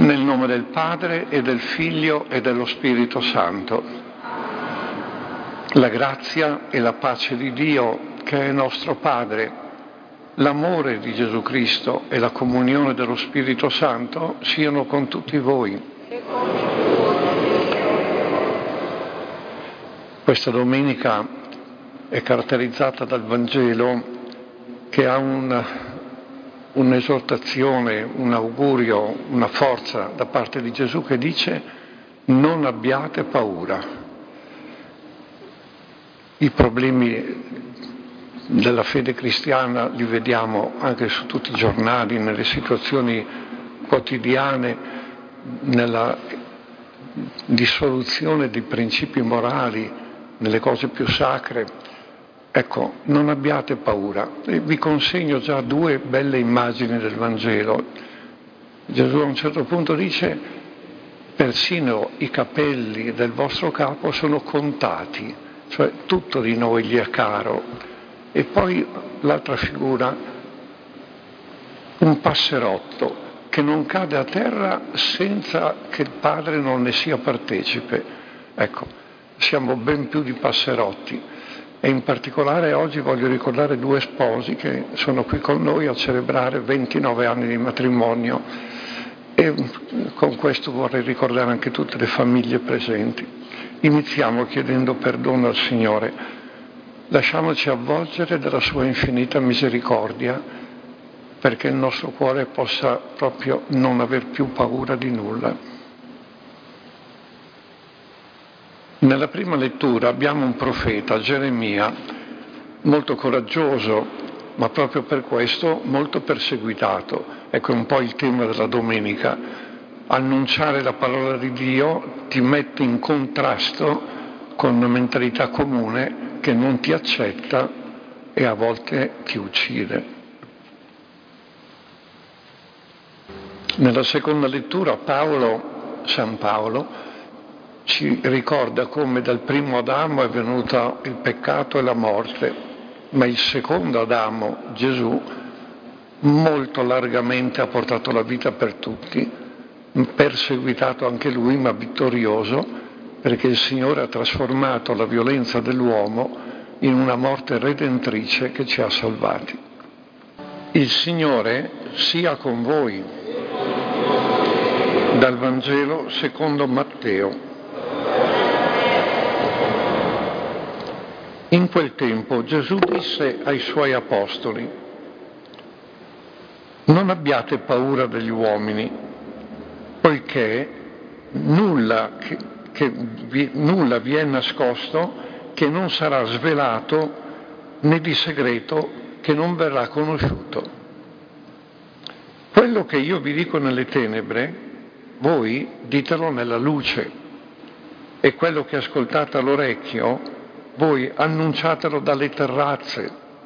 Nel nome del Padre e del Figlio e dello Spirito Santo. La grazia e la pace di Dio, che è nostro Padre, l'amore di Gesù Cristo e la comunione dello Spirito Santo siano con tutti voi. Questa domenica è caratterizzata dal Vangelo che ha un'esortazione, un augurio, una forza da parte di Gesù che dice: non abbiate paura. I problemi della fede cristiana li vediamo anche su tutti i giornali, nelle situazioni quotidiane, nella dissoluzione dei principi morali, nelle cose più sacre. Ecco, non abbiate paura. E vi consegno già due belle immagini del Vangelo. Gesù a un certo punto dice: persino i capelli del vostro capo sono contati, cioè tutto di noi gli è caro. E poi l'altra figura, un passerotto che non cade a terra senza che il Padre non ne sia partecipe. Ecco, siamo ben più di passerotti. E in particolare oggi voglio ricordare due sposi che sono qui con noi a celebrare 29 anni di matrimonio, e con questo vorrei ricordare anche tutte le famiglie presenti. Iniziamo chiedendo perdono al Signore. Lasciamoci avvolgere dalla sua infinita misericordia, perché il nostro cuore possa proprio non aver più paura di nulla. Nella prima lettura abbiamo un profeta, Geremia, molto coraggioso, ma proprio per questo molto perseguitato. Ecco un po' il tema della domenica. Annunciare la parola di Dio ti mette in contrasto con una mentalità comune che non ti accetta e a volte ti uccide. Nella seconda lettura San Paolo, ci ricorda come dal primo Adamo è venuto il peccato e la morte, ma il secondo Adamo, Gesù, molto largamente ha portato la vita per tutti, perseguitato anche lui, ma vittorioso, perché il Signore ha trasformato la violenza dell'uomo in una morte redentrice che ci ha salvati. Il Signore sia con voi. Dal Vangelo secondo Matteo. In quel tempo Gesù disse ai suoi apostoli: non abbiate paura degli uomini, poiché nulla vi è nascosto che non sarà svelato, né di segreto che non verrà conosciuto. Quello che io vi dico nelle tenebre, voi ditelo nella luce, e quello che ascoltate all'orecchio, voi annunciatelo dalle terrazze.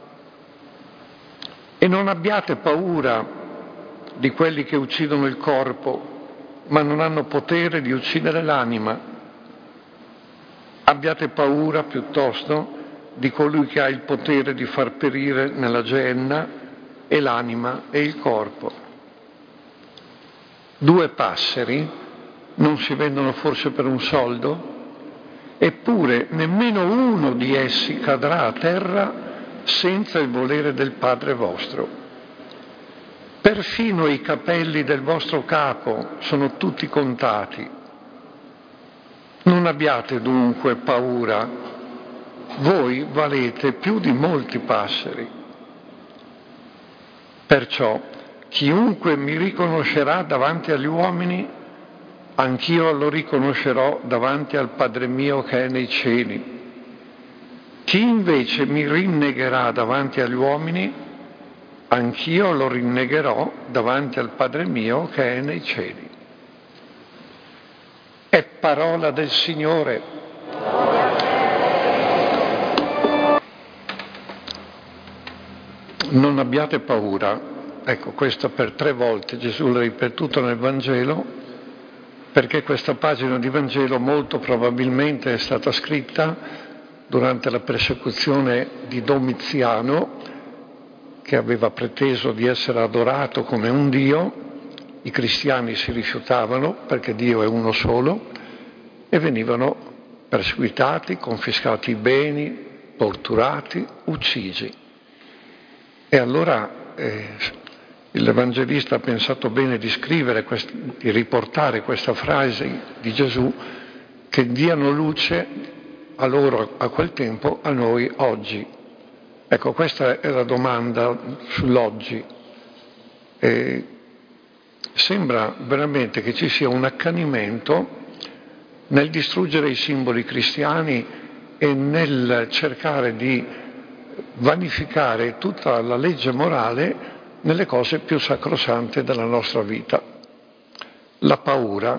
E non abbiate paura di quelli che uccidono il corpo, ma non hanno potere di uccidere l'anima. Abbiate paura piuttosto di colui che ha il potere di far perire nella Geenna e l'anima e il corpo. 2 passeri non si vendono forse per un soldo? Eppure nemmeno uno di essi cadrà a terra senza il volere del Padre vostro. Perfino i capelli del vostro capo sono tutti contati. Non abbiate dunque paura, voi valete più di molti passeri. Perciò chiunque mi riconoscerà davanti agli uomini, anch'io lo riconoscerò davanti al Padre mio che è nei cieli. Chi invece mi rinnegherà davanti agli uomini, anch'io lo rinnegherò davanti al Padre mio che è nei cieli. È parola del Signore. Non abbiate paura. Ecco, questo per 3 volte Gesù l'ha ripetuto nel Vangelo, perché questa pagina di Vangelo molto probabilmente è stata scritta durante la persecuzione di Domiziano, che aveva preteso di essere adorato come un dio, i cristiani si rifiutavano perché Dio è uno solo e venivano perseguitati, confiscati i beni, torturati, uccisi. E allora l'Evangelista ha pensato bene di scrivere, di riportare questa frase di Gesù, che diano luce a loro a quel tempo, a noi oggi. Ecco, questa è la domanda sull'oggi. Sembra veramente che ci sia un accanimento nel distruggere i simboli cristiani e nel cercare di vanificare tutta la legge morale nelle cose più sacrosante della nostra vita. La paura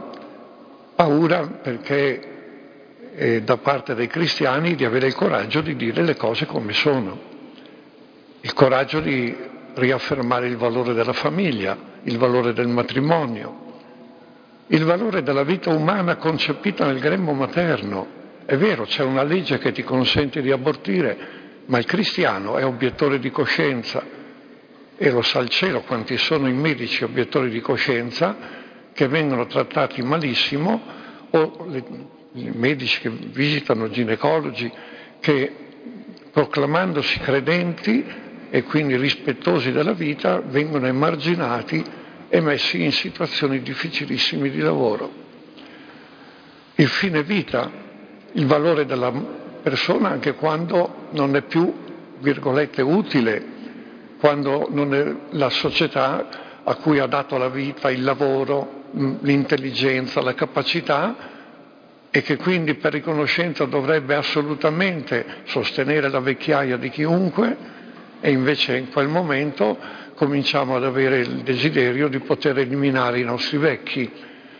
perché da parte dei cristiani di avere il coraggio di dire le cose come sono, il coraggio di riaffermare il valore della famiglia, il valore del matrimonio, il valore della vita umana concepita nel grembo materno. È vero, c'è una legge che ti consente di abortire, ma il cristiano è obiettore di coscienza, e lo sa il cielo quanti sono i medici obiettori di coscienza che vengono trattati malissimo, o i medici che visitano ginecologi che, proclamandosi credenti e quindi rispettosi della vita, vengono emarginati e messi in situazioni difficilissime di lavoro. Il fine vita, il valore della persona anche quando non è più, virgolette, utile, quando non è la società a cui ha dato la vita, il lavoro, l'intelligenza, la capacità, e che quindi per riconoscenza dovrebbe assolutamente sostenere la vecchiaia di chiunque, e invece in quel momento cominciamo ad avere il desiderio di poter eliminare i nostri vecchi.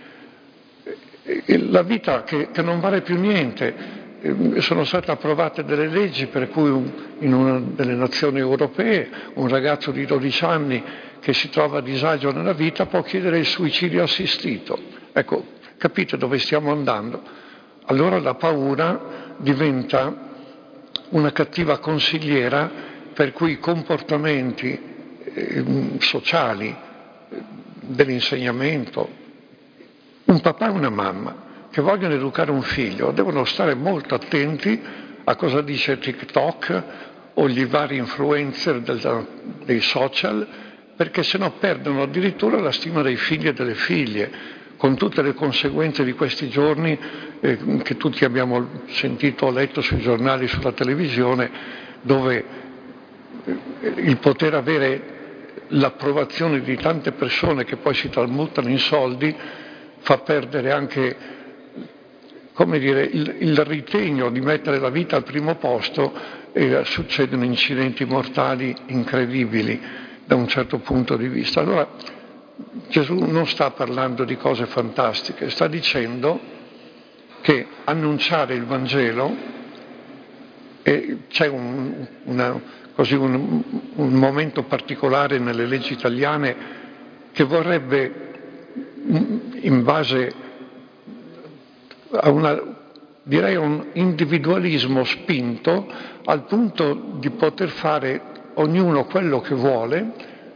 La vita che non vale più niente. Sono state approvate delle leggi per cui in una delle nazioni europee un ragazzo di 12 anni che si trova a disagio nella vita può chiedere il suicidio assistito. Ecco, capite dove stiamo andando? Allora la paura diventa una cattiva consigliera per cui i comportamenti sociali dell'insegnamento, un papà e una mamma che vogliono educare un figlio devono stare molto attenti a cosa dice TikTok o gli vari influencer dei social, perché sennò perdono addirittura la stima dei figli e delle figlie, con tutte le conseguenze di questi giorni che tutti abbiamo sentito o letto sui giornali, sulla televisione, dove il poter avere l'approvazione di tante persone che poi si tramutano in soldi fa perdere anche, come dire, il ritegno di mettere la vita al primo posto, e succedono incidenti mortali incredibili da un certo punto di vista. Allora Gesù non sta parlando di cose fantastiche, sta dicendo che annunciare il Vangelo, e c'è un momento particolare nelle leggi italiane che vorrebbe, in base a un individualismo spinto, al punto di poter fare ognuno quello che vuole,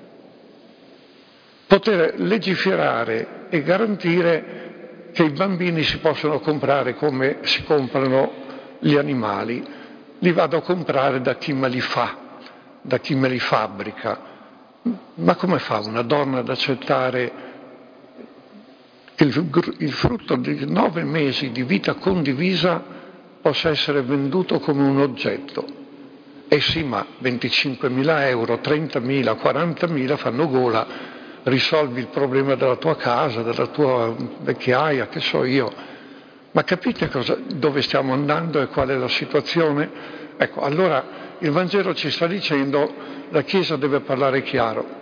poter legiferare e garantire che i bambini si possono comprare come si comprano gli animali. Li vado a comprare da chi me li fa, da chi me li fabbrica. Ma come fa una donna ad accettare che il frutto di 9 mesi di vita condivisa possa essere venduto come un oggetto? Sì, ma 25.000 euro, 30.000, 40.000 fanno gola, risolvi il problema della tua casa, della tua vecchiaia, che so io. Ma capite dove stiamo andando e qual è la situazione? Ecco, allora il Vangelo ci sta dicendo la Chiesa deve parlare chiaro.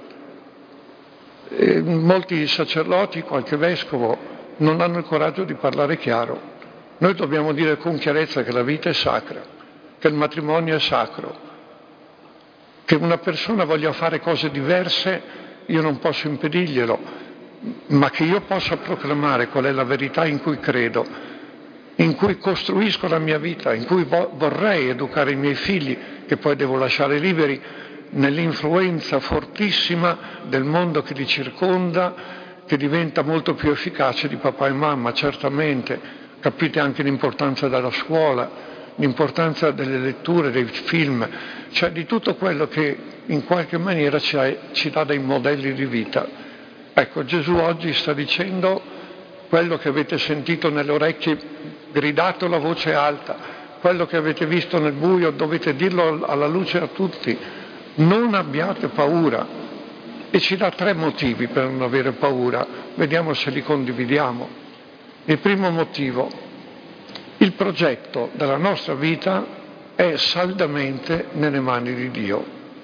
Molti sacerdoti, qualche vescovo, non hanno il coraggio di parlare chiaro. Noi dobbiamo dire con chiarezza che la vita è sacra, che il matrimonio è sacro, che una persona voglia fare cose diverse, io non posso impedirglielo, ma che io possa proclamare qual è la verità in cui credo, in cui costruisco la mia vita, in cui vorrei educare i miei figli, che poi devo lasciare liberi nell'influenza fortissima del mondo che li circonda che diventa molto più efficace di papà e mamma, certamente. Capite anche l'importanza della scuola, l'importanza delle letture, dei film, cioè di tutto quello che in qualche maniera ci dà dei modelli di vita. Ecco, Gesù oggi sta dicendo quello che avete sentito nelle orecchie, gridato a voce alta, quello che avete visto nel buio, dovete dirlo alla luce a tutti. Non abbiate paura. E ci dà 3 motivi per non avere paura. Vediamo se li condividiamo. Il primo motivo: il progetto della nostra vita è saldamente nelle mani di Dio.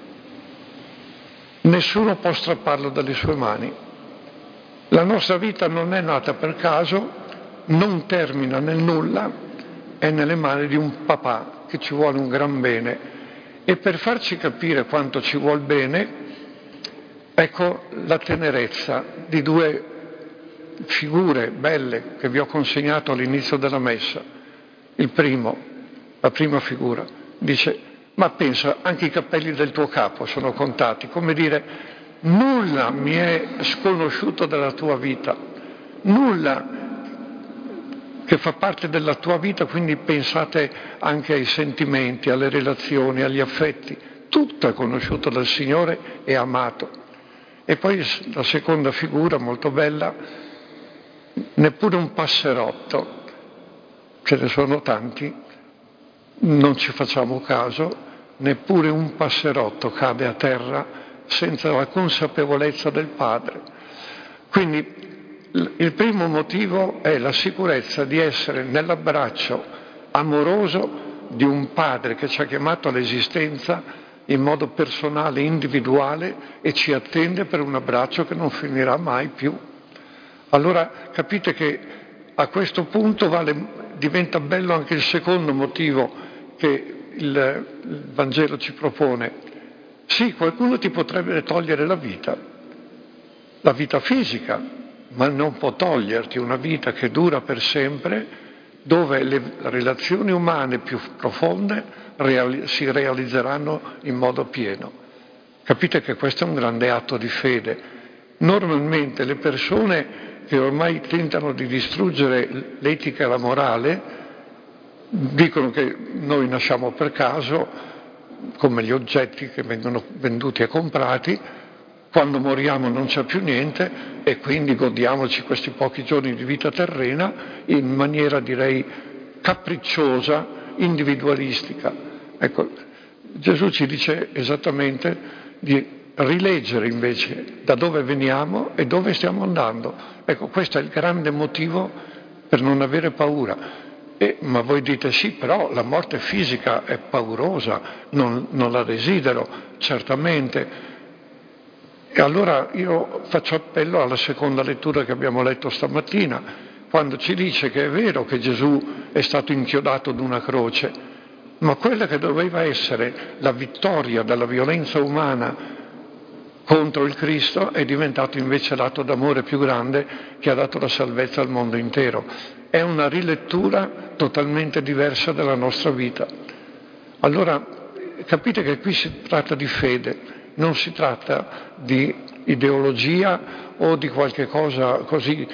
Nessuno può strapparlo dalle sue mani. La nostra vita non è nata per caso, non termina nel nulla, è nelle mani di un papà che ci vuole un gran bene. E per farci capire quanto ci vuol bene, ecco la tenerezza di 2 figure belle che vi ho consegnato all'inizio della messa. La prima figura, dice: ma pensa, anche i capelli del tuo capo sono contati, come dire, nulla mi è sconosciuto della tua vita, nulla che fa parte della tua vita, quindi pensate anche ai sentimenti, alle relazioni, agli affetti, tutto è conosciuto dal Signore e amato. E poi la seconda figura, molto bella: neppure un passerotto, ce ne sono tanti, non ci facciamo caso, neppure un passerotto cade a terra senza la consapevolezza del Padre. Quindi il primo motivo è la sicurezza di essere nell'abbraccio amoroso di un Padre che ci ha chiamato all'esistenza in modo personale, individuale, e ci attende per un abbraccio che non finirà mai più. Allora capite che a questo punto diventa bello anche il secondo motivo che il Vangelo ci propone. Sì, qualcuno ti potrebbe togliere la vita fisica, ma non può toglierti una vita che dura per sempre, dove le relazioni umane più profonde si realizzeranno in modo pieno. Capite che questo è un grande atto di fede. Normalmente le persone che ormai tentano di distruggere l'etica e la morale dicono che noi nasciamo per caso, come gli oggetti che vengono venduti e comprati, quando moriamo non c'è più niente e quindi godiamoci questi pochi giorni di vita terrena in maniera, direi, capricciosa, individualistica. Ecco, Gesù ci dice esattamente di rileggere invece da dove veniamo e dove stiamo andando. Ecco, questo è il grande motivo per non avere paura. Ma voi dite: sì, però la morte fisica è paurosa, non la desidero, certamente. E allora io faccio appello alla seconda lettura che abbiamo letto stamattina, quando ci dice che è vero che Gesù è stato inchiodato ad una croce, ma quella che doveva essere la vittoria della violenza umana contro il Cristo è diventato invece l'atto d'amore più grande che ha dato la salvezza al mondo intero. È una rilettura totalmente diversa della nostra vita. Allora capite che qui si tratta di fede, non si tratta di ideologia o di qualche cosa così,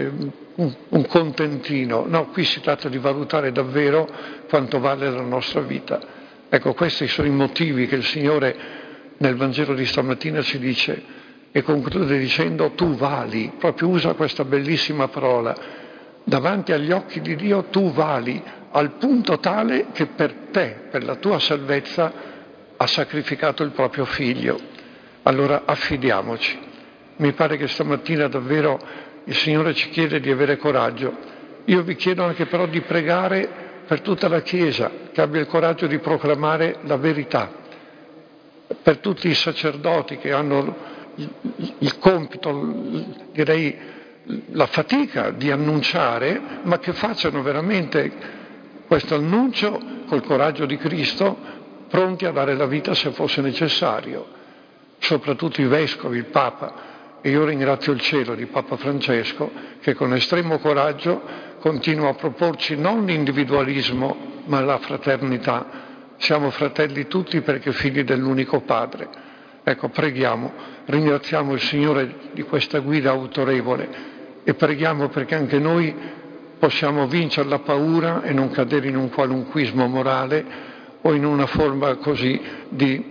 un contentino. No, qui si tratta di valutare davvero quanto vale la nostra vita. Ecco, questi sono i motivi che il Signore nel Vangelo di stamattina ci dice, e conclude dicendo: tu vali, proprio usa questa bellissima parola, davanti agli occhi di Dio tu vali, al punto tale che per te, per la tua salvezza, ha sacrificato il proprio figlio. Allora affidiamoci. Mi pare che stamattina davvero il Signore ci chiede di avere coraggio. Io vi chiedo anche però di pregare per tutta la Chiesa, che abbia il coraggio di proclamare la verità, per tutti i sacerdoti che hanno il compito, direi la fatica di annunciare, ma che facciano veramente questo annuncio col coraggio di Cristo, pronti a dare la vita se fosse necessario, soprattutto i vescovi, il Papa. E io ringrazio il cielo di Papa Francesco che con estremo coraggio continua a proporci non l'individualismo ma la fraternità. Siamo fratelli tutti perché figli dell'unico Padre. Ecco, preghiamo, ringraziamo il Signore di questa guida autorevole e preghiamo perché anche noi possiamo vincere la paura e non cadere in un qualunquismo morale o in una forma così di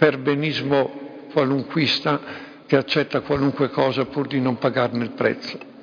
perbenismo qualunquista che accetta qualunque cosa pur di non pagarne il prezzo.